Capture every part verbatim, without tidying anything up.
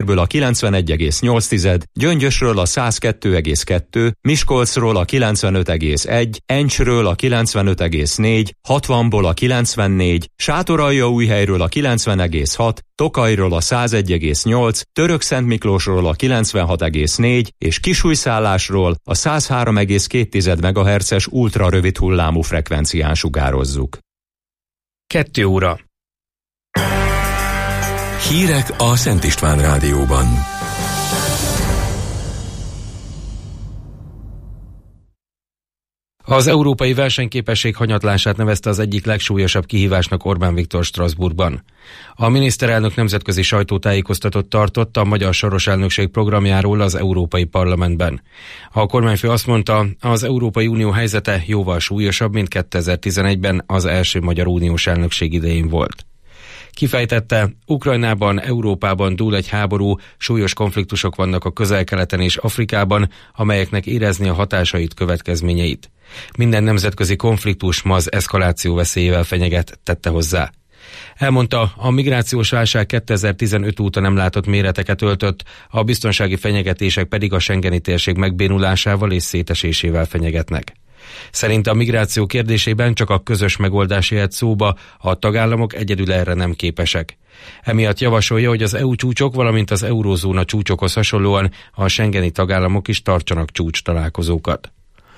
Győrből a kilencvenegy egész nyolc, Gyöngyösről a száz kettő egész kettő, Miskolcról a kilencvenöt egész egy, Encsről a kilencvenöt egész négy, hatvanból a kilencvennégy, Sátoraljaújhelyről a kilencven egész hat, Tokajról a száz egy egész nyolc, Törökszentmiklósról a kilencvenhat egész négy és Kisújszállásról a száz három egész két megahertzes ultra rövid hullámú frekvencián sugározzuk. Kettő óra. Hírek a Szent István Rádióban. Az európai versenyképesség hanyatlását nevezte az egyik legsúlyosabb kihívásnak Orbán Viktor Strasbourgban. A miniszterelnök nemzetközi sajtótájékoztatót tartott a magyar soros elnökség programjáról az Európai Parlamentben. A kormányfő azt mondta, az Európai Unió helyzete jóval súlyosabb, mint kétezer-tizenegyben az első magyar uniós elnökség idején volt. Kifejtette, Ukrajnában, Európában dúl egy háború, súlyos konfliktusok vannak a Közel-Keleten és Afrikában, amelyeknek érezni a hatásait, következményeit. Minden nemzetközi konfliktus ma az eszkaláció veszélyével fenyeget, tette hozzá. Elmondta, a migrációs válság kétezer-tizenöt óta nem látott méreteket öltött, a biztonsági fenyegetések pedig a schengeni térség megbénulásával és szétesésével fenyegetnek. Szerinte a migráció kérdésében csak a közös megoldás jöhet szóba, a tagállamok egyedül erre nem képesek. Emiatt javasolja, hogy az é u csúcsok, valamint az eurózóna csúcsokhoz hasonlóan a schengeni tagállamok is tartsanak csúcs találkozókat.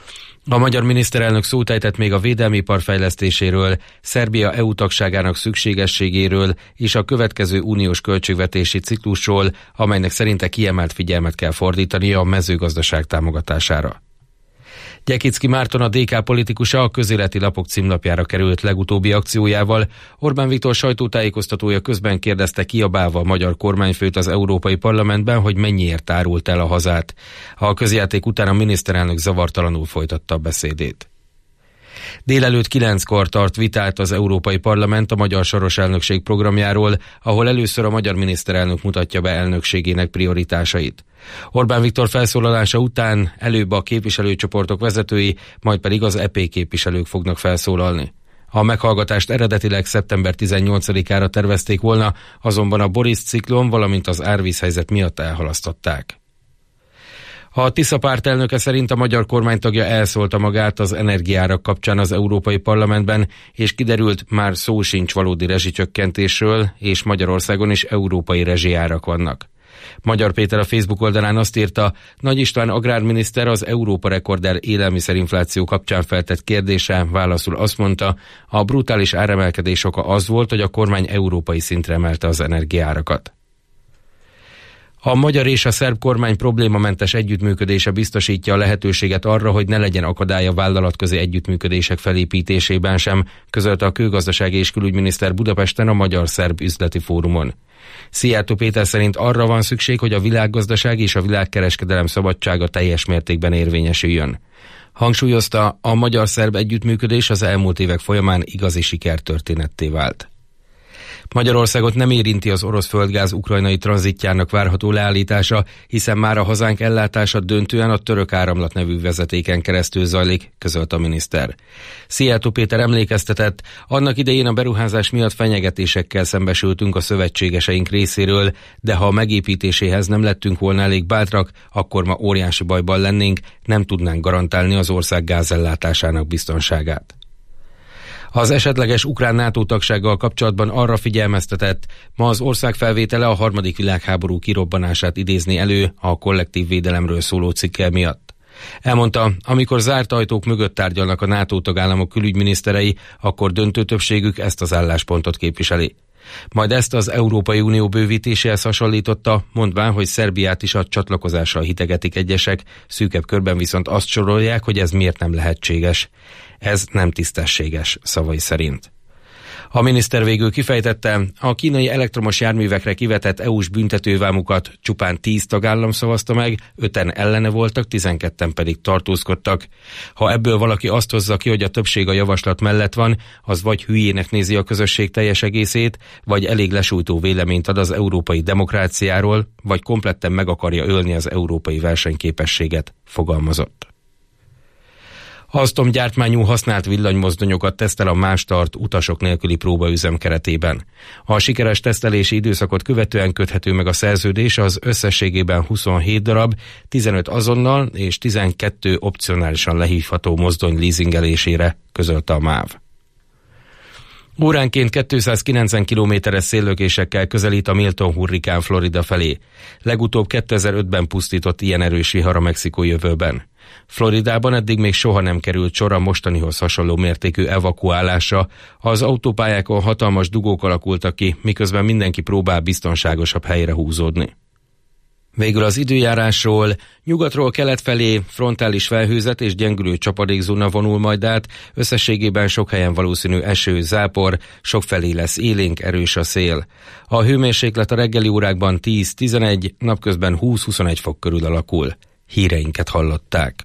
A magyar miniszterelnök szót ejtett még a védelmi ipar fejlesztéséről, Szerbia é u tagságának szükségességéről és a következő uniós költségvetési ciklusról, amelynek szerinte kiemelt figyelmet kell fordítania a mezőgazdaság támogatására. Gyekicki Márton, a dé ká politikusa, a Közéleti Lapok címlapjára került legutóbbi akciójával. Orbán Viktor sajtótájékoztatója közben kérdezte kiabálva a magyar kormányfőt az Európai Parlamentben, hogy mennyiért árult el a hazát. A közjáték után a miniszterelnök zavartalanul folytatta a beszédét. Délelőtt kilenckor tart vitát az Európai Parlament a magyar soros elnökség programjáról, ahol először a magyar miniszterelnök mutatja be elnökségének prioritásait. Orbán Viktor felszólalása után előbb a képviselőcsoportok vezetői, majd pedig az é pé képviselők fognak felszólalni. A meghallgatást eredetileg szeptember tizennyolcadikára tervezték volna, azonban a Boris ciklon, valamint az árvízhelyzet miatt elhalasztották. A Tisza párt elnöke szerint a magyar kormánytagja elszólta magát az energiárak kapcsán az Európai Parlamentben, és kiderült, már szó sincs valódi rezsicsökkentésről, és Magyarországon is európai rezsiárak vannak. Magyar Péter a Facebook oldalán azt írta, Nagy István agrárminiszter az Európa rekorder élelmiszerinfláció kapcsán feltett kérdése válaszul azt mondta, a brutális áremelkedés oka az volt, hogy a kormány európai szintre emelte az energiárakat. A magyar és a szerb kormány problémamentes együttműködése biztosítja a lehetőséget arra, hogy ne legyen akadály a vállalatközi együttműködések felépítésében sem, közölte a kőgazdasági és külügyminiszter Budapesten a Magyar-Szerb Üzleti Fórumon. Szijjártó Péter szerint arra van szükség, hogy a világgazdaság és a világkereskedelem szabadsága teljes mértékben érvényesüljön. Hangsúlyozta, a magyar-szerb együttműködés az elmúlt évek folyamán igazi sikertörténetté vált. Magyarországot nem érinti az orosz földgáz ukrajnai tranzitjának várható leállítása, hiszen már a hazánk ellátása döntően a Török Áramlat nevű vezetéken keresztül zajlik, közölt a miniszter. Szijjártó Péter emlékeztetett, annak idején a beruházás miatt fenyegetésekkel szembesültünk a szövetségeseink részéről, de ha a megépítéséhez nem lettünk volna elég bátrak, akkor ma óriási bajban lennénk, nem tudnánk garantálni az ország gázellátásának biztonságát. Az esetleges ukrán NATO tagsággal kapcsolatban arra figyelmeztetett, ma az ország felvétele a harmadik világháború kirobbanását idézni elő a kollektív védelemről szóló cikkel miatt. Elmondta, amikor zárt ajtók mögött tárgyalnak a NATO tagállamok külügyminiszterei, akkor döntő többségük ezt az álláspontot képviseli. Majd ezt az Európai Unió bővítéséhez hasonlította, mondván, hogy Szerbiát is a csatlakozással hitegetik egyesek, szűkebb körben viszont azt sorolják, hogy ez miért nem lehetséges. Ez nem tisztességes, szavai szerint. A miniszter végül kifejtette, a kínai elektromos járművekre kivetett é u-s büntetővámukat csupán tíz tagállam szavazta meg, öten ellene voltak, tizenketten pedig tartózkodtak. Ha ebből valaki azt hozza ki, hogy a többség a javaslat mellett van, az vagy hülyének nézi a közösség teljes egészét, vagy elég lesújtó véleményt ad az európai demokráciáról, vagy kompletten meg akarja ölni az európai versenyképességet, fogalmazott. Alstom gyártmányú használt villanymozdonyokat tesztel a Mástart utasok nélküli próbaüzem keretében. A sikeres tesztelési időszakot követően köthető meg a szerződés az összességében huszonhét darab, tizenöt azonnal és tizenkettő opcionálisan lehívható mozdony leasingelésére, közölte a MÁV. Óránként kétszázkilencven kilométeres széllökésekkel közelít a Milton hurrikán Florida felé. Legutóbb kétezer-ötben pusztított ilyen erős vihar a mexikói öbölben. Floridában eddig még soha nem került sor a mostanihoz hasonló mértékű evakuálásra. Az autópályákon hatalmas dugók alakultak ki, miközben mindenki próbál biztonságosabb helyre húzódni. Végül az időjárásról: nyugatról kelet felé frontális felhőzet és gyengülő csapadékzóna vonul majd át, összességében sok helyen valószínű eső, zápor, sokfelé lesz élénk, erős a szél. A hőmérséklet a reggeli órákban tíz-tizenegy, napközben húsz-huszonegy fok körül alakul. Híreinket hallották.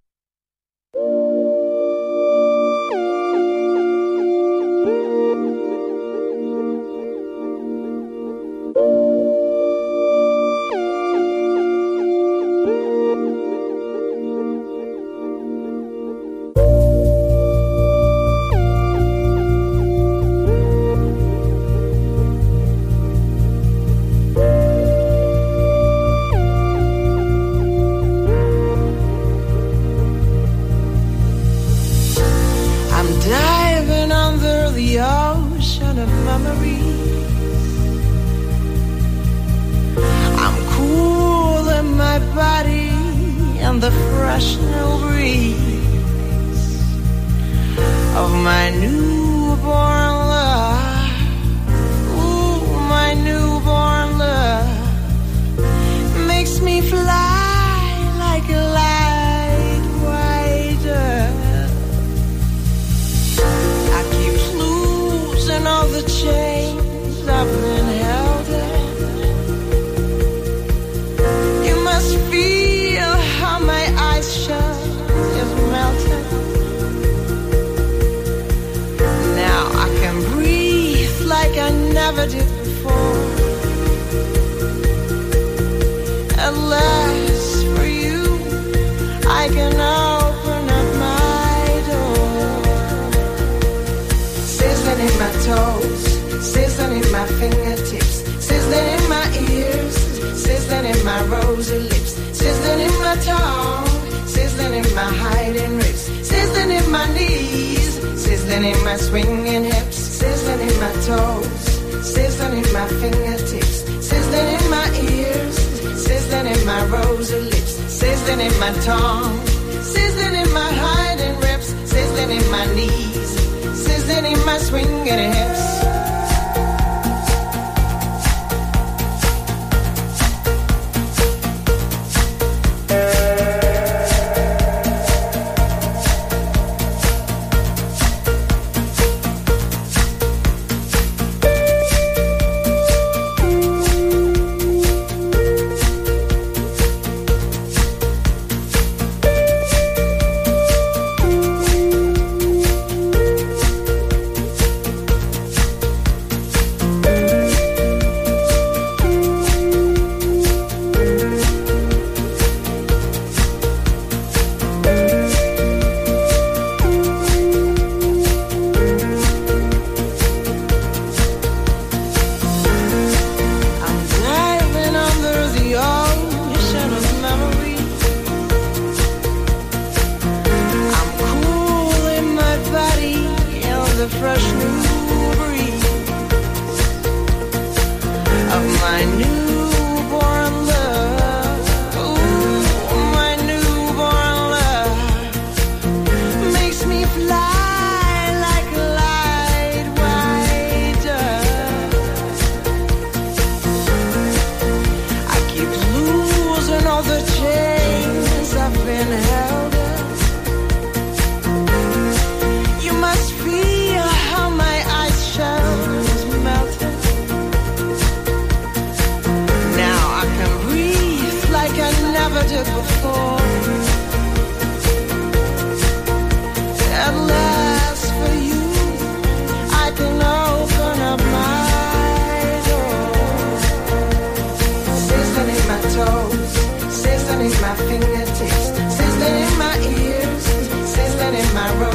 My fingertips, sizzling in my ears, sizzling in my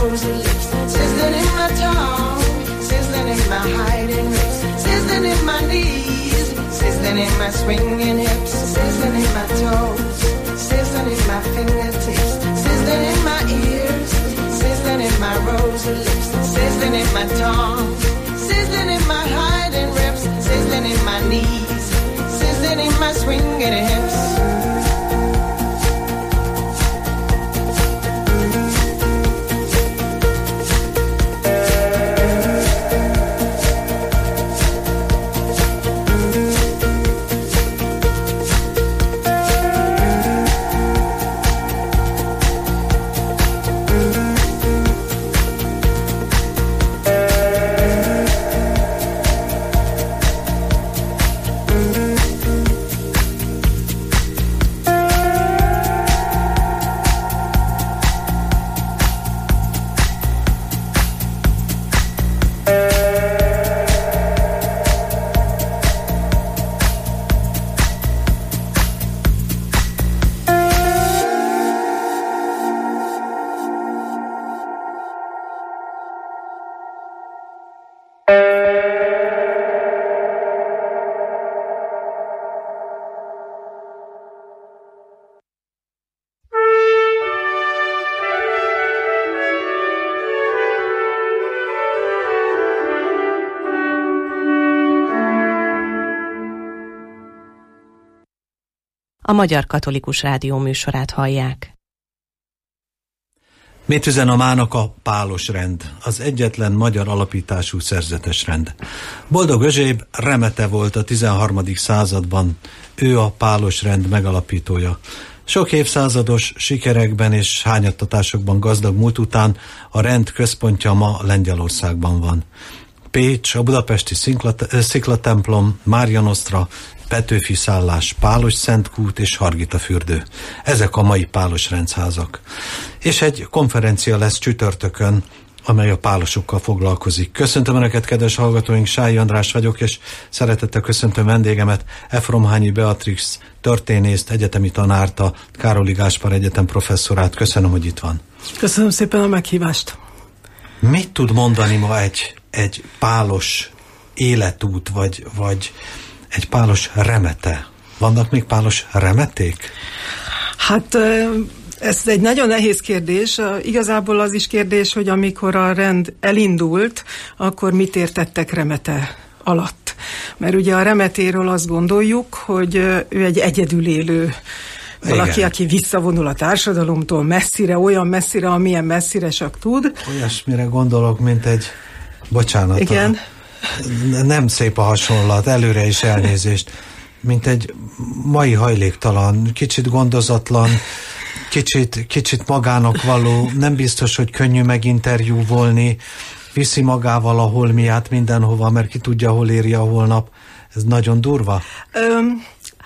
in my swinging hips, sizzling in my toes, sizzling in my fingertips, sizzling in my ears, sizzling in my rosy lips, sizzling in my tongue, sizzling in my hiding ribs, sizzling in my knees, sizzling in my swinging hips. A Magyar Katolikus Rádió műsorát hallják. Mit üzen a mának a pálos rend, az egyetlen magyar alapítású szerzetes rend. Boldog Özséb remete volt a tizenharmadik században, ő a pálos rend megalapítója. Sok évszázados sikerekben és hányattatásokban gazdag múlt után a rend központja ma Lengyelországban van. Pécs, a budapesti Sziklatemplom, Mária Nosztra, Petőfi szállás, Pálos Szentkút és Hargita fürdő. Ezek a mai pálos rendházak. És egy konferencia lesz csütörtökön, amely a pálosokkal foglalkozik. Köszöntöm Önöket, kedves hallgatóink, Sályi András vagyok, és szeretettel köszöntöm vendégemet, Efromhányi Beatrix történészt, egyetemi tanárt, a Károli Gáspár Egyetem professzorát. Köszönöm, hogy itt van. Köszönöm szépen a meghívást. Mit tud mondani ma egy, egy pálos életút, vagy, vagy egy pálos remete? Vannak még pálos remeték? Hát ez egy nagyon nehéz kérdés. Igazából az is kérdés, hogy amikor a rend elindult, akkor mit értettek remete alatt. Mert ugye a remetéről azt gondoljuk, hogy ő egy egyedül élő valaki, igen, aki visszavonul a társadalomtól messzire, olyan messzire, amilyen messzire csak tud. Olyasmire gondolok, mint egy, bocsánat, igen. A, nem szép a hasonlat, előre is elnézést, mint egy mai hajléktalan, kicsit gondozatlan, kicsit, kicsit magának való, nem biztos, hogy könnyű meginterjúvolni, viszi magával a holmiát mindenhova, mert ki tudja, hol éri a holnap. Ez nagyon durva. Um.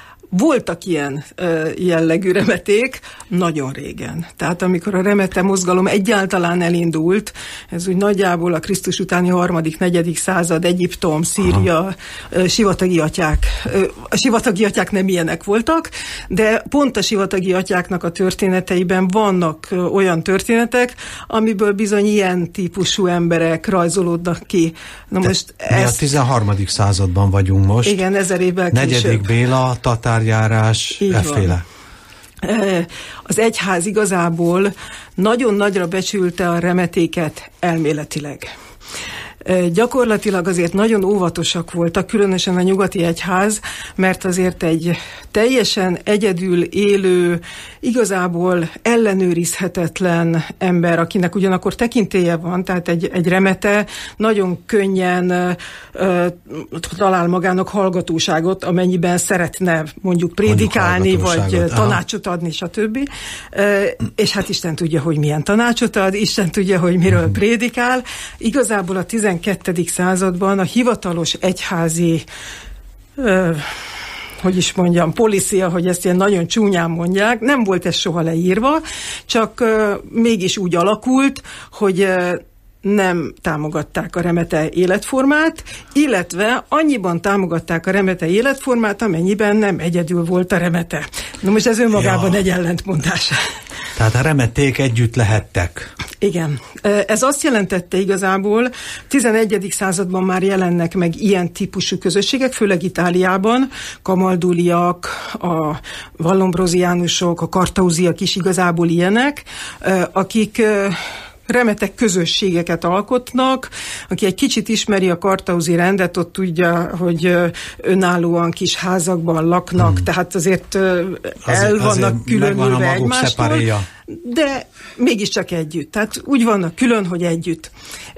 Voltak ilyen ö, jellegű remeték nagyon régen. Tehát amikor a remete mozgalom egyáltalán elindult, ez úgy nagyjából a Krisztus utáni harmadik, negyedik század, Egyiptom, Szíria, ö, sivatagi atyák. Ö, a sivatagi atyák nem ilyenek voltak, de pont a sivatagi atyáknak a történeteiben vannak ö, olyan történetek, amiből bizony ilyen típusú emberek rajzolódnak ki. Na most mi ezt... a tizenharmadik században vagyunk most. Igen, ezer évvel később. Negyedik Béla, tatárjárás, efféle. Az egyház igazából nagyon nagyra becsülte a remetéket elméletileg. Gyakorlatilag azért nagyon óvatosak voltak, különösen a nyugati egyház, mert azért egy teljesen egyedül élő, igazából ellenőrizhetetlen ember, akinek ugyanakkor tekintélye van, tehát egy, egy remete nagyon könnyen ö, talál magának hallgatóságot, amennyiben szeretne mondjuk prédikálni, vagy aha. tanácsot adni, stb. Ö, és hát Isten tudja, hogy milyen tanácsot ad, Isten tudja, hogy miről hmm. prédikál. Igazából a tizenkettedik században a hivatalos egyházi ö, hogy is mondjam, policia, hogy ezt ilyen nagyon csúnyán mondják, nem volt ez soha leírva, csak uh, mégis úgy alakult, hogy uh, nem támogatták a remete életformát, illetve annyiban támogatták a remete életformát, amennyiben nem egyedül volt a remete. Na most ez önmagában ja. egy ellentmondás. Tehát a remeték együtt lehettek. Igen. Ez azt jelentette igazából, tizenegyedik században már jelennek meg ilyen típusú közösségek, főleg Itáliában, kamalduliak, a vallombroziánusok, a kartauziak is igazából ilyenek, akik remetek közösségeket alkotnak. Aki egy kicsit ismeri a kartauzi rendet, ott tudja, hogy önállóan kis házakban laknak, hmm. tehát azért el azért, vannak különülve egymástól, de mégiscsak együtt. Tehát úgy vannak külön, hogy együtt.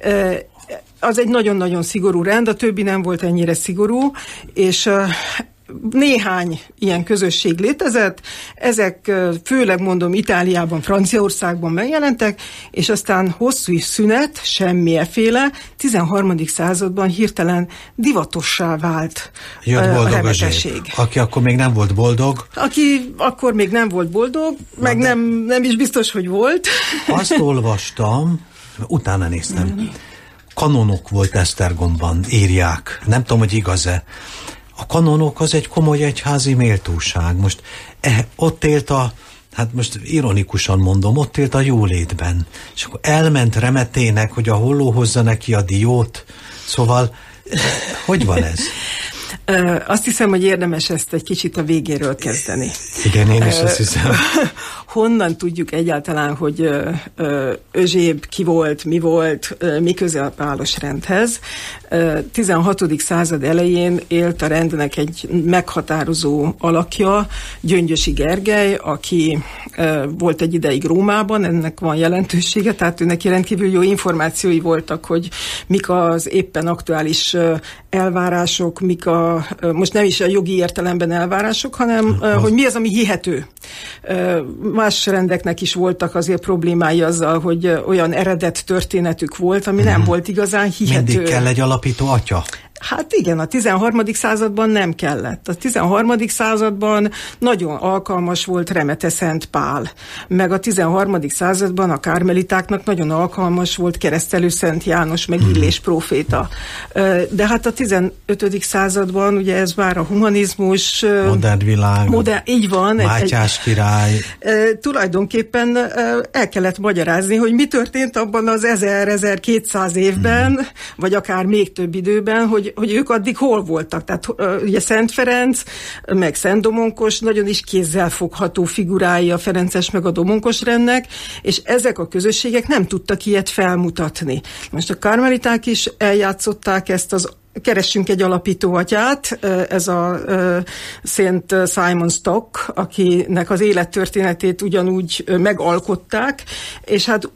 Az egy nagyon-nagyon szigorú rend, a többi nem volt ennyire szigorú, és néhány ilyen közösség létezett, ezek főleg mondom Itáliában, Franciaországban megjelentek, és aztán hosszú szünet, semmilyenféle, tizenharmadik században hirtelen divatossá vált Jött a boldog remetesség. Aki akkor még nem volt boldog. Aki akkor még nem volt boldog, Na meg nem, nem is biztos, hogy volt. Azt olvastam, utána néztem, kanonok volt Esztergomban, írják. Nem tudom, hogy igaz-e. A kanonok az egy komoly egyházi méltóság. Most eh, ott élt a, hát most ironikusan mondom, ott élt a jólétben. És akkor elment Remetének, hogy a holló hozza neki a diót. Szóval, hogy van ez? Azt hiszem, hogy érdemes ezt egy kicsit a végéről kezdeni. Igen, én is azt hiszem. Honnan tudjuk egyáltalán, hogy Özséb ki volt, mi volt, mi köze a pálos rendhez? tizenhatodik század elején élt a rendnek egy meghatározó alakja, Gyöngyösi Gergely, aki volt egy ideig Rómában, ennek van jelentősége, tehát ő neki rendkívül jó információi voltak, hogy mik az éppen aktuális elvárások, mik a, most nem is a jogi értelemben elvárások, hanem az... hogy mi az, ami hihető. Más rendeknek is voltak azért problémái azzal, hogy olyan eredet történetük volt, ami hmm. nem volt igazán hihető. Mindig kell egy alapító atya? Hát igen, a tizenharmadik században nem kellett. A tizenharmadik században nagyon alkalmas volt Remete Szent Pál, meg a tizenharmadik században a kármelitáknak nagyon alkalmas volt Keresztelő Szent János, meg Illés próféta. De hát a tizenötödik században ugye ez már a humanizmus... Modern világ, modern, így van, Mátyás egy, király. E, tulajdonképpen el kellett magyarázni, hogy mi történt abban az ezer-ezerkétszáz évben, hmm. vagy akár még több időben, hogy hogy ők addig hol voltak. Tehát ugye Szent Ferenc, meg Szent Domonkos nagyon is kézzelfogható figurái a ferences meg a domonkos rendnek, és ezek a közösségek nem tudtak ilyet felmutatni. Most a karmeliták is eljátszották ezt az Keressünk egy alapító atyát, ez a Szent Simon Stock, akinek az élettörténetét ugyanúgy megalkották, és hát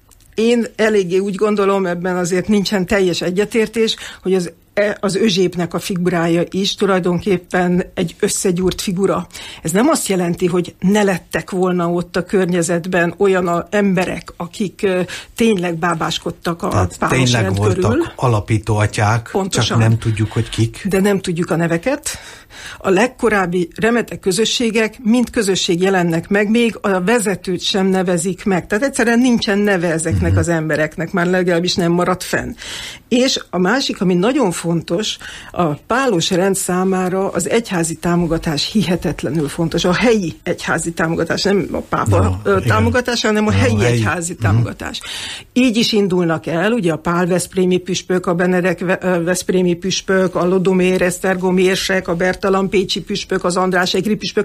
én eléggé úgy gondolom, ebben azért nincsen teljes egyetértés, hogy az az Özsébnek a figurája is tulajdonképpen egy összegyúrt figura. Ez nem azt jelenti, hogy ne lettek volna ott a környezetben olyan a emberek, akik uh, tényleg bábáskodtak a pálos rend körül. Tényleg voltak alapító atyák, Pontosan. Csak nem tudjuk, hogy kik. De nem tudjuk a neveket. A legkorábbi remete közösségek mind közösség jelennek meg, még a vezetőt sem nevezik meg. Tehát egyszerűen nincsen neve ezeknek mm-hmm. az embereknek, már legalábbis nem maradt fenn. És a másik, ami nagyon fontos, a pálos rend számára az egyházi támogatás hihetetlenül fontos. A helyi egyházi támogatás, nem a pápa no, támogatás, hanem a no, helyi, helyi egyházi mm. támogatás. Így is indulnak el, ugye a Pál veszprémi püspök, a Benedek veszprémi püspök, a Lodomér Esztergom érsek, a Bertalan pécsi püspök, az András egri püspök.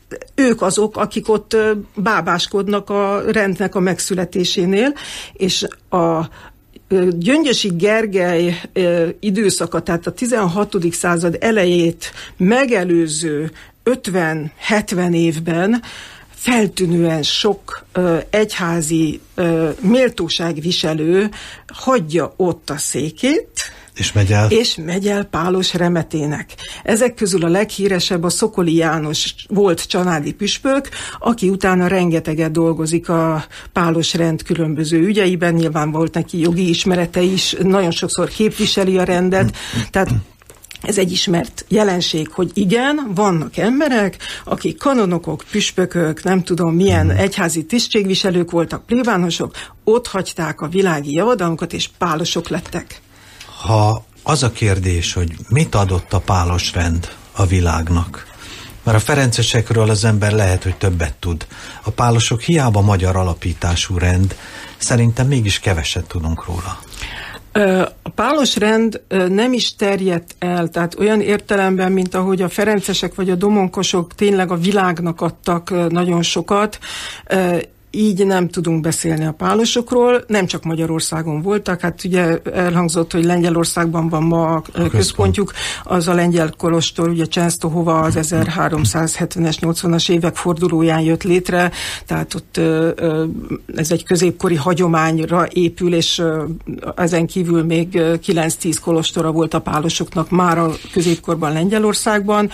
Ők azok, akik ott bábáskodnak a rendnek a megszületésénél, és a Gyöngyösi Gergely időszaka, tehát a tizenhatodik század elejét megelőző ötven-hetven évben feltűnően sok uh, egyházi uh, méltóságviselő hagyja ott a székét, és megy el. És megy el pálos remetének. Ezek közül a leghíresebb a Szokoli János volt csanádi püspök, aki utána rengeteget dolgozik a pálos rend különböző ügyeiben, nyilván volt neki jogi ismerete is, nagyon sokszor képviseli a rendet, tehát ez egy ismert jelenség, hogy igen, vannak emberek, akik kanonokok, püspökök, nem tudom milyen egyházi tisztségviselők voltak, plébánosok, ott hagyták a világi javadalmukat, és pálosok lettek. Ha az a kérdés, hogy mit adott a pálos rend a világnak, Mert a ferencesekről az ember lehet, hogy többet tud. A pálosok hiába magyar alapítású rend, szerintem mégis keveset tudunk róla. A pálos rend nem is terjedt el, tehát olyan értelemben, mint ahogy a ferencesek vagy a domonkosok tényleg a világnak adtak nagyon sokat, így nem tudunk beszélni a pálosokról, nem csak Magyarországon voltak, hát ugye elhangzott, hogy Lengyelországban van ma a központjuk, az a lengyel kolostor, ugye Csensztohova az ezerháromszázhetvenes, nyolcvanas évek fordulóján jött létre, tehát ott ez egy középkori hagyományra épül, és ezen kívül még kilenc-tíz kolostora volt a pálosoknak már a középkorban Lengyelországban,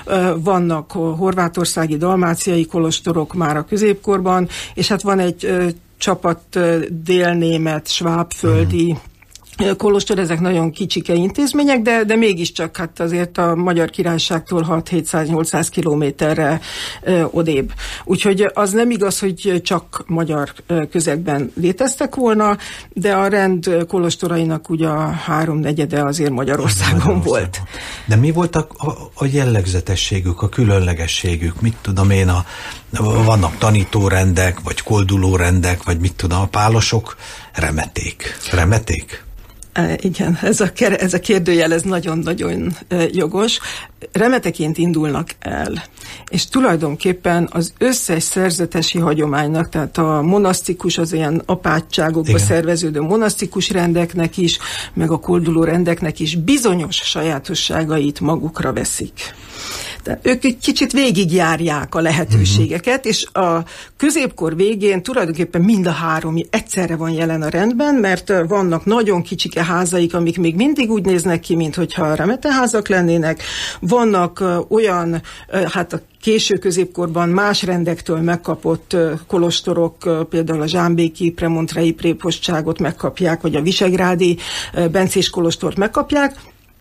vannak horvátországi, dalmáciai kolostorok már a középkorban, és hát van egy ö, csapat ö, délnémet, svábföldi mm. kolostor, ezek nagyon kicsike intézmények, de, de mégiscsak hát azért a Magyar Királyságtól hat-hétszáz-nyolcszáz kilométerre ö, odébb. Úgyhogy az nem igaz, hogy csak magyar ö, közegben léteztek volna, de a rend kolostorainak ugye a háromnegyede azért Magyarországon, Magyarországon volt. De mi volt a, a, a jellegzetességük, a különlegességük? Mit tudom én, a, vannak tanítórendek, vagy koldulórendek, vagy mit tudom, a pálosok remeték. Remeték? Igen, ez a, ez a kérdőjel, ez nagyon-nagyon jogos. Remeteként indulnak el, és tulajdonképpen az összes szerzetesi hagyománynak, tehát a monasztikus, az ilyen apátságokba Igen. szerveződő monasztikus rendeknek is, meg a kolduló rendeknek is bizonyos sajátosságait magukra veszik. De ők egy kicsit végigjárják a lehetőségeket, uh-huh. és a középkor végén tulajdonképpen mind a három egyszerre van jelen a rendben, mert vannak nagyon kicsike házaik, amik még mindig úgy néznek ki, minthogyha remeteházak lennének. Vannak uh, olyan, uh, hát a késő középkorban más rendektől megkapott uh, kolostorok, uh, például a zsámbéki premontrei prépostságot megkapják, vagy a visegrádi uh, bencés kolostort megkapják.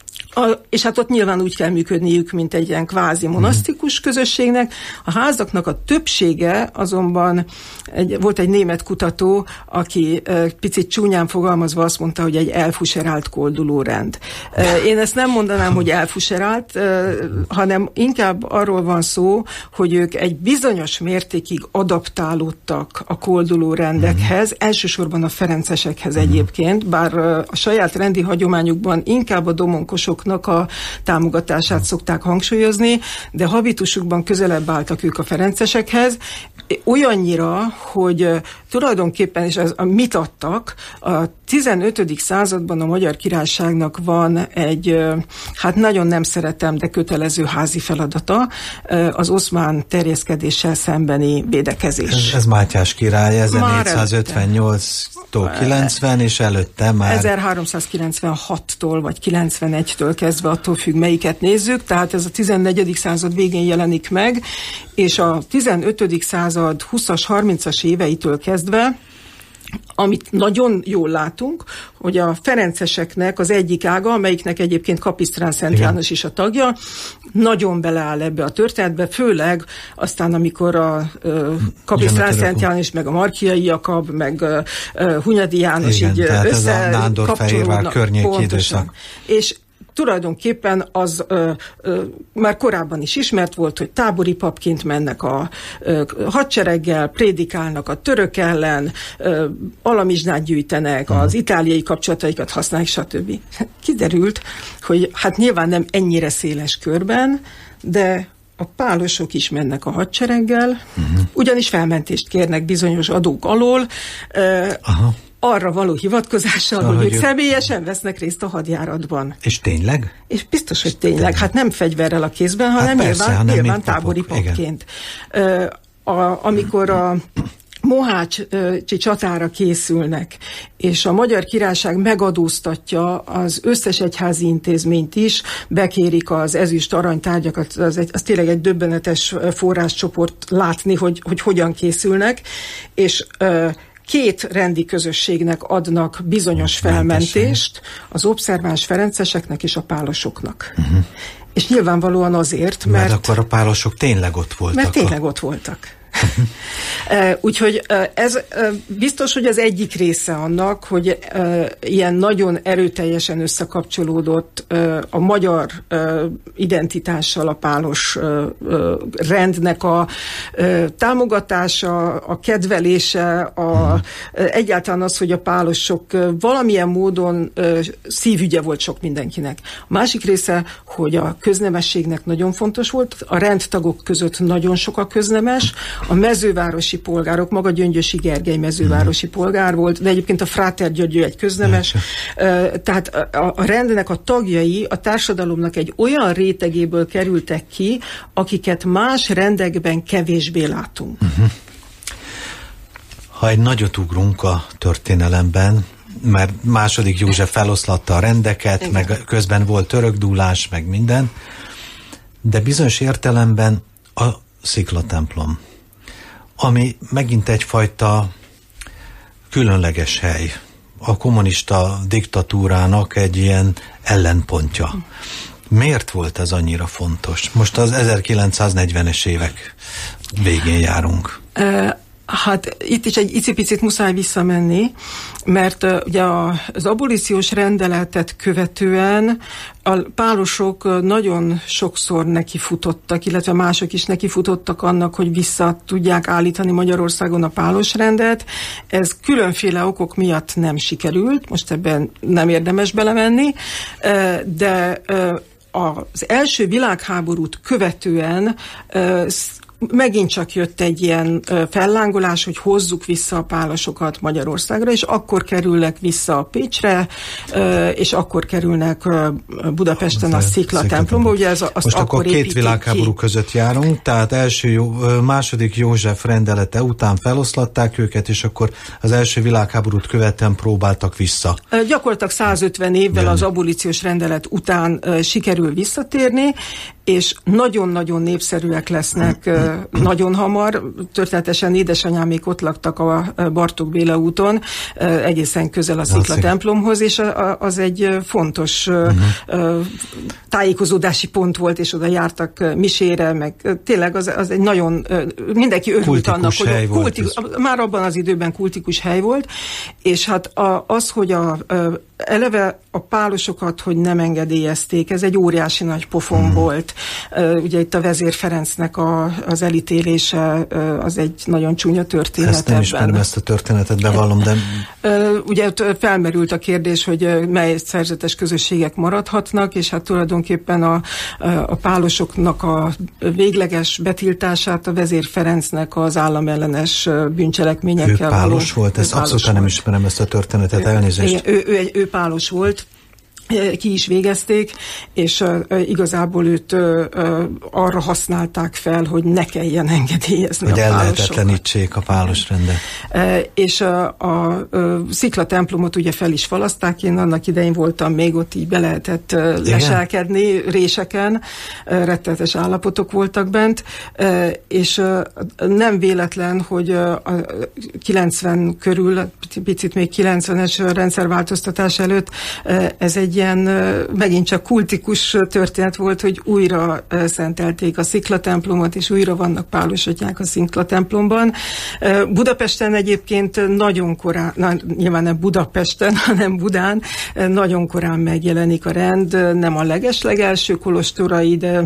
A, és hát ott nyilván úgy kell működniük, mint egy ilyen kvázi monasztikus közösségnek. A házaknak a többsége azonban, egy, volt egy német kutató, aki e, picit csúnyán fogalmazva azt mondta, hogy egy elfuserált koldulórend. E, én ezt nem mondanám, hogy elfuserált, e, hanem inkább arról van szó, hogy ők egy bizonyos mértékig adaptálódtak a koldulórendekhez, mm. elsősorban a ferencesekhez mm. egyébként, bár a saját rendi hagyományukban inkább a domonkosok a támogatását szokták hangsúlyozni, de habitusukban közelebb álltak ők a ferencesekhez, olyannyira, hogy tulajdonképpen, és az, mit adtak, a tizenötödik században a Magyar Királyságnak van egy, hát nagyon nem szeretem, de kötelező házi feladata, az oszmán terjeszkedéssel szembeni védekezés. Ez, ez Mátyás király, ezernégyszázötvennyolctól kilencven, és előtte már... ezerháromszázkilencvenhattól vagy kilencvenegytől kezdve, attól függ, melyiket nézzük, tehát ez a tizennegyedik század végén jelenik meg, és a tizenötödik század huszas, harmincas éveitől kezdve, amit nagyon jól látunk, hogy a ferenceseknek az egyik ága, amelyiknek egyébként Kapisztrán Szent Igen. János is a tagja, nagyon beleáll ebbe a történetbe, főleg aztán, amikor a uh, Kapisztrán Szent János, meg a Markiai Jakab, meg uh, Hunyadi János Igen, így összekapcsolódnak. Környéki időszak. És tulajdonképpen az ö, ö, már korábban is ismert volt, hogy tábori papként mennek a ö, hadsereggel, prédikálnak a török ellen, ö, alamizsnát gyűjtenek, uh-huh. az itáliai kapcsolataikat használják, stb. Kiderült, hogy hát nyilván nem ennyire széles körben, de a pálosok is mennek a hadsereggel, uh-huh. ugyanis felmentést kérnek bizonyos adók alól, ö, Aha. arra való hivatkozással, szóval, hogy ők személyesen vesznek részt a hadjáratban. És tényleg? És biztos, hogy tényleg. tényleg. Hát nem fegyverrel a kézben, hanem hát persze, nyilván, hanem nyilván tábori papként. A, amikor a mohácsi csatára készülnek, és a Magyar Királyság megadóztatja az összes egyházi intézményt is, bekérik az ezüst aranytárgyakat, az, egy, az tényleg egy döbbenetes forráscsoport látni, hogy, hogy hogyan készülnek, és két rendi közösségnek adnak bizonyos felmentést, az obszerváns ferenceseknek és a pálosoknak. Uh-huh. És nyilvánvalóan azért, mert... Mert akkor a pálosok tényleg ott voltak. Mert tényleg a... ott voltak. Úgyhogy ez biztos, hogy az egyik része annak, hogy ilyen nagyon erőteljesen összekapcsolódott a magyar identitással a pálos rendnek a támogatása, a kedvelése, a, egyáltalán az, hogy a pálosok valamilyen módon szívügye volt sok mindenkinek. A másik része, hogy a köznemességnek nagyon fontos volt, a rendtagok között nagyon sok a köznemes, a mezővárosi polgárok, maga Gyöngyösi Gergely mezővárosi polgár volt, de egyébként a Fráter György egy köznemes, tehát a, a rendnek a tagjai a társadalomnak egy olyan rétegéből kerültek ki, akiket más rendekben kevésbé látunk. Uh-huh. Ha egy nagyot ugrunk a történelemben, mert második József feloszlatta a rendeket, igen, meg közben volt törökdúlás, meg minden, de bizonyos értelemben a sziklatemplom, ami megint egyfajta különleges hely, a kommunista diktatúrának egy ilyen ellenpontja. Miért volt ez annyira fontos? Most az ezerkilencszáznegyvenes évek végén járunk. Uh, Hát itt is egy icipicit muszáj visszamenni, mert uh, ugye az abolíciós rendeletet követően a pálosok nagyon sokszor nekifutottak, illetve mások is nekifutottak annak, hogy vissza tudják állítani Magyarországon a pálosrendet. Ez különféle okok miatt nem sikerült, most ebben nem érdemes belemenni, uh, de uh, az első világháborút követően uh, megint csak jött egy ilyen fellángolás, hogy hozzuk vissza a pálosokat Magyarországra, és akkor kerülnek vissza a Pécsre, és akkor kerülnek Budapesten a Szikla templomba. Ugye ez azt most akkor, akkor két világháború ki. között járunk, tehát első, második József rendelete után feloszlatták őket, és akkor az első világháborút követően próbáltak vissza. Gyakorlatilag százötven évvel az abolíciós rendelet után sikerül visszatérni, és nagyon-nagyon népszerűek lesznek nagyon hamar. Történetesen édesanyám még ott laktak a Bartók Béla úton, egészen közel a Szikla templomhoz, és az egy fontos uh-huh. tájékozódási pont volt, és oda jártak misére, meg tényleg az, az egy nagyon, mindenki örült kultikus annak, hogy kulti, már abban az időben kultikus hely volt, és hát az, hogy a, eleve a pálosokat, hogy nem engedélyezték, ez egy óriási nagy pofon uh-huh. volt. Ugye itt a Vezér Ferencnek a, az elítélése az egy nagyon csúnya történet. Ezt nem ismerem, ezt a történetet, bevallom, de... Ugye felmerült a kérdés, hogy mely szerzetes közösségek maradhatnak, és hát tulajdonképpen a, a pálosoknak a végleges betiltását a Vezér Ferencnek az államellenes bűncselekményekkel. Ő pálos volt, ezt abszolút nem ismerem, ezt a történetet, elnézést. Ő, ő, ő, ő pálos volt, ki is végezték, és uh, igazából őt uh, uh, arra használták fel, hogy ne kelljen engedélyezni hogy a pálosokat. Hogy ellehetetlenítsék a pálosrendet. Uh, és uh, a uh, Szikla templomot ugye fel is falaszták, én annak idején voltam még ott, így be lehetett uh, leselkedni réseken, uh, rettenetes állapotok voltak bent, uh, és uh, nem véletlen, hogy uh, a kilencven körül, picit még kilencvenes rendszerváltoztatás előtt uh, ez egy ilyen megint csak kultikus történet volt, hogy újra szentelték a Szikla templomot, és újra vannak pálosatyák a Szikla templomban. Budapesten egyébként nagyon korán, na, nyilván nem Budapesten, hanem Budán, nagyon korán megjelenik a rend, nem a legeslegelső kolostorai, de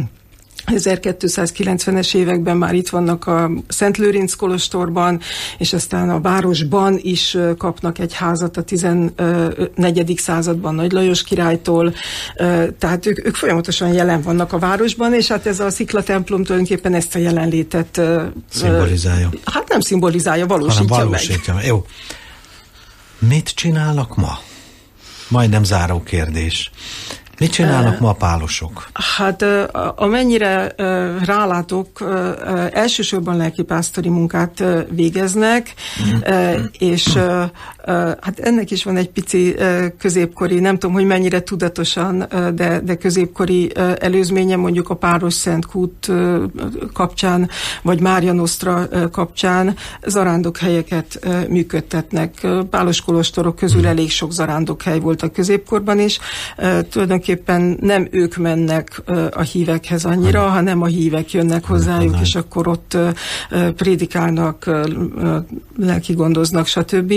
ezerkétszázkilencvenes években már itt vannak a Szent Lőrinc kolostorban, és aztán a városban is kapnak egy házat a tizennegyedik században Nagy Lajos királytól, tehát ők, ők folyamatosan jelen vannak a városban, és hát ez a Szikla templom tulajdonképpen ezt a jelenlétet szimbolizálja. Hát nem szimbolizálja, valósítja, hanem valósítja meg. meg. Jó. Mit csinálnak ma? Majdnem záró kérdés. Mit csinálnak ma a pálosok? Hát amennyire rálátok, elsősorban lelkipásztori munkát végeznek, mm. és hát ennek is van egy pici középkori, nem tudom, hogy mennyire tudatosan, de, de középkori előzménye, mondjuk a Páros Szent Kút kapcsán, vagy Mária Nostra kapcsán zarándokhelyeket működtetnek. Pálos kolostorok közül elég sok zarándokhely volt a középkorban is. Tulajdonképpen tulajdonképpen nem ők mennek a hívekhez annyira, hanem, hanem a hívek jönnek hozzájuk, és akkor ott prédikálnak, lelki gondoznak, stb.